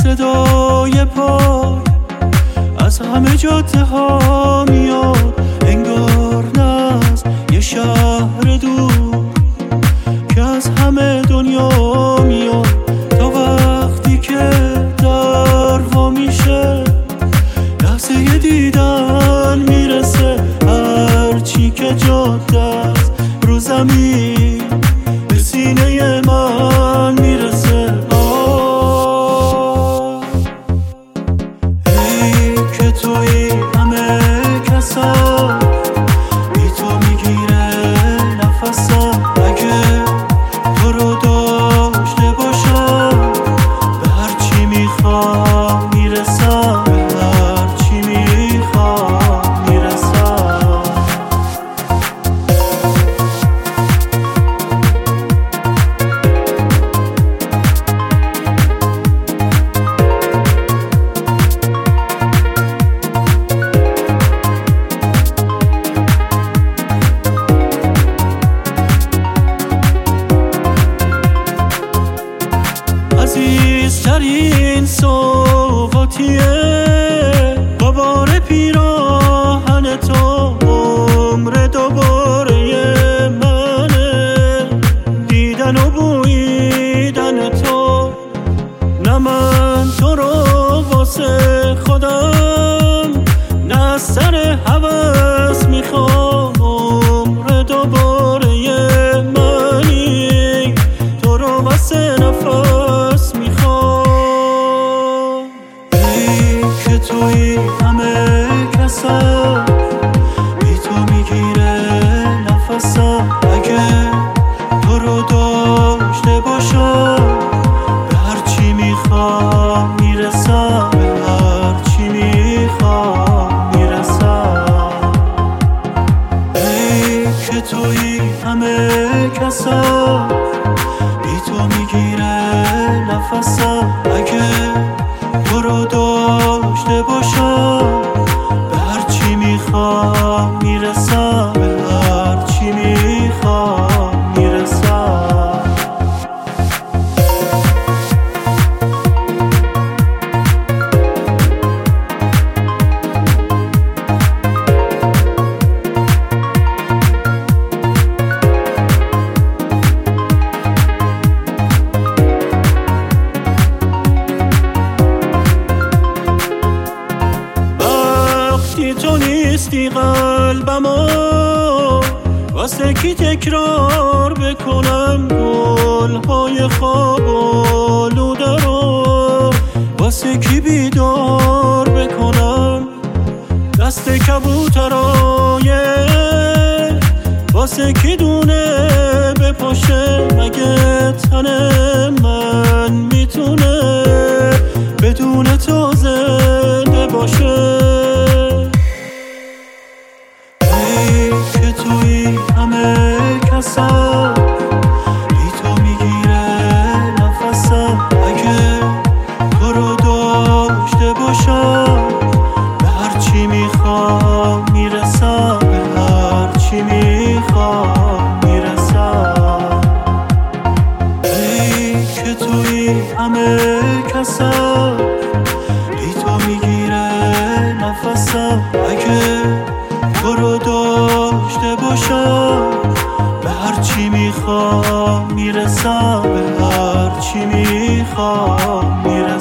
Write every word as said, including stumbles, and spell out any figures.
صدای پای از همه جاده ها میاد، انگار نه از یه شهر دور که از همه دنیا میاد. تا وقتی که در وا میشه لحظه یه دیدن میرسه، هرچی که جاده است رو زمین به سینه من میرسه. آه ای که توی همه کسا بی تو میگیره نفسم، اگه تو رو داشته باشم به هرچی میخوام میرسم، به هرچی میخوام میرسم. عزیزترین سوغاتیه دوباره پیراهن تو، عمر دوباره منه دیدن و بویدن تو. نه من تو رو واسه خودم نه از سر هوس میخوام، عمر دوباره منی تو رو واسه نفس میخوام. ای که توی همه کسا بی تو میگیره نفسم، اگه تو رو داشته باشم به هرچی میخوام میرسم، به هرچی میخوام میرسم. ای که توی همه کسا بی تو میگیره نفسم، اگه تو رو داشته باشم به هرچی میخوام میرسم، به هرچی میخوام میرسم. تو نیستی قلبمو واسه کی تکرار بکنم، گلهای خواب آلوده رو واسه کی بیدار بکنم. دست کبوترای واسه کی دونه بپاشه، مگه تن من میتونه بدون تو زنده باشه. که توی همه کسا بی تو میگیره نفسم، اگه تو رو داشته باشم به هرچی میخوام میرسم، به هرچی میخوام میرسم. ای که توی همه کسا بی تو میگیره نفسم، اگه تو رو داشته باشم به هرچی میخوام میرسم، به هرچی میخوام میرسم.